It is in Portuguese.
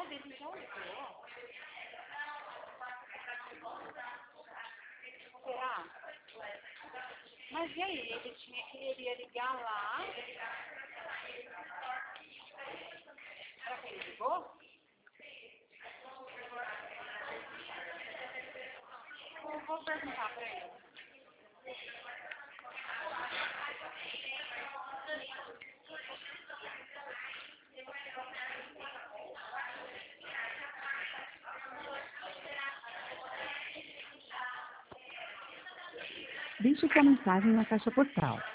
Ah, ele já ligou. Será? Mas e aí? Ele ia ligar lá. Será que ele ligou? Eu vou perguntar pra ele. Deixe sua mensagem na caixa postal